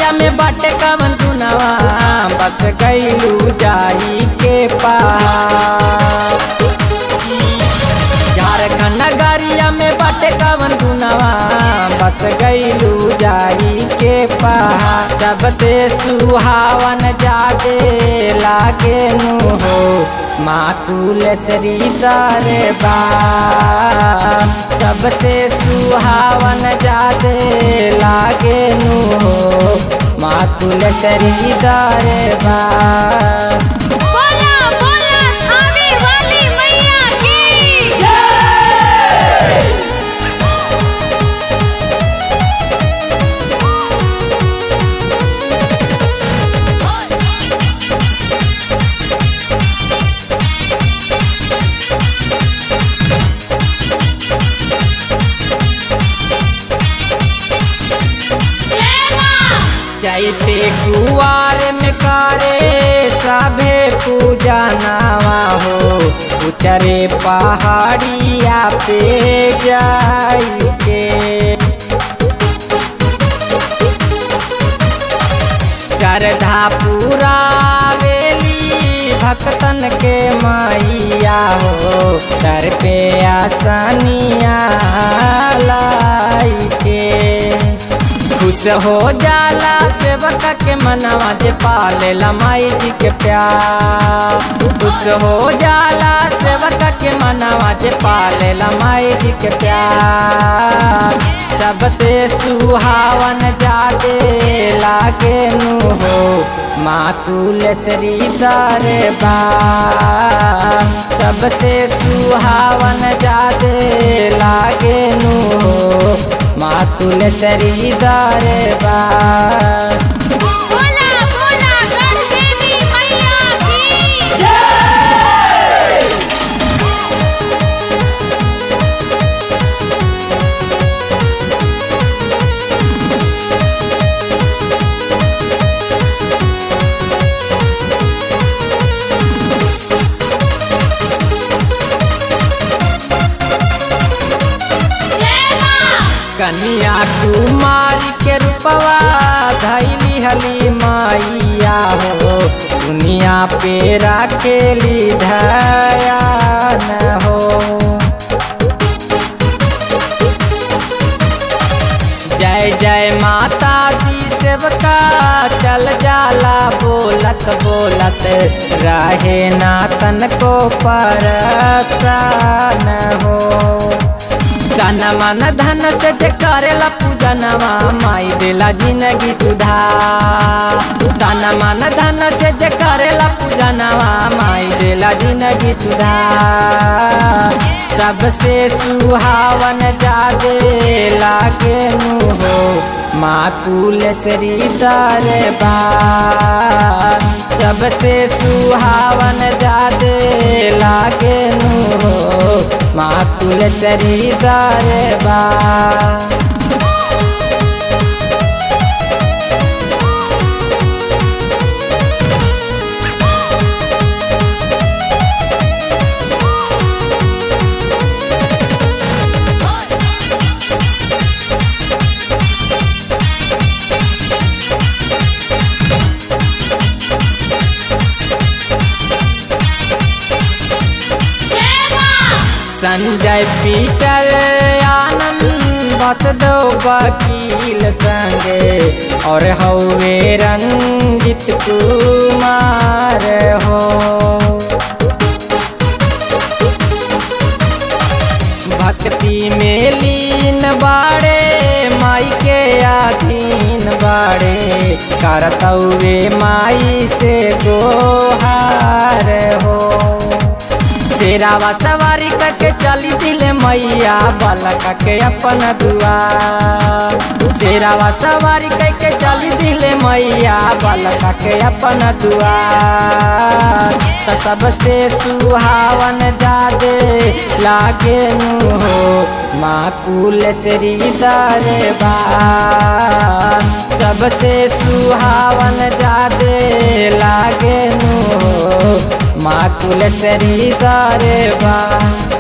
नगरिया में बाटे कवन गुनावा बस गईलू जाई के पार। झारखंड नगरिया में बाटे कवन गुनावा बस गईलू जाई के पार। सबसे सुहावन जादे लागे नु हो माकुलेश्वरी दरबार। सबसे सुहावन जादे लागे नु हो माकुलेश्वरी दरबार। बोला बोला थावे वाली मैया की चैते कुआर में करे सभे पूजा नावा हो। उचरे पहाड़िया पे जाई के श्रद्धा पूरा वेली भक्तन के मैया हो। दर पे आसनिया लाई के खुश हो जाला सेवक के मनवा जे पालेला माई जी के प्यार। खुश हो जाला सेवक के मनवा जे पालेला माई जी के प्यार। सबसे सुहावन जादे लागे नु हो माकुलेश्वरी दरबार। सबसे सुहावन जादे लागे नु हो माकुलेश्वरी दरबार। बोला बोला गढ़ देवी मैया की कन्या कुमारी के रूपवा धैली हली मैया हो। दुनिया पे राखेली ध्यान हो। जय जय माता दी सेवका चल जाला बोलत बोलत रहे ना तन को परसान हो। तन मन धन से जे करेला पूजनवा माई देला जिंदगी सुधार। तन मन धन से जे करेला पूजनवा माई देला जिंदगी सुधार। सबसे सुहावन जादे लागे नु हो माकुलेश्वरी दरबार। सबसे सुहावन जादे लागे नु हो माकुलेश्वरी दरबार। संजय पीटर आनंद बसदो वकील संगे और हवे रंजित कुमार हो। भक्ति में लीन बाड़े माई के अधीन बाड़े करतवे माई से गोहार हो। शेरावा सवारी करके चली दिले मैया बालका के अपन दुआर। शेरावा सवारी करके चली दिले मैया बालका के अपन दुआर। तो सबसे सुहावन जादे लागे नु हो माकुलेश्वरी दरबार। सबसे सुहावन जादे लागे नु हो माकुलेश्वरी दरबार।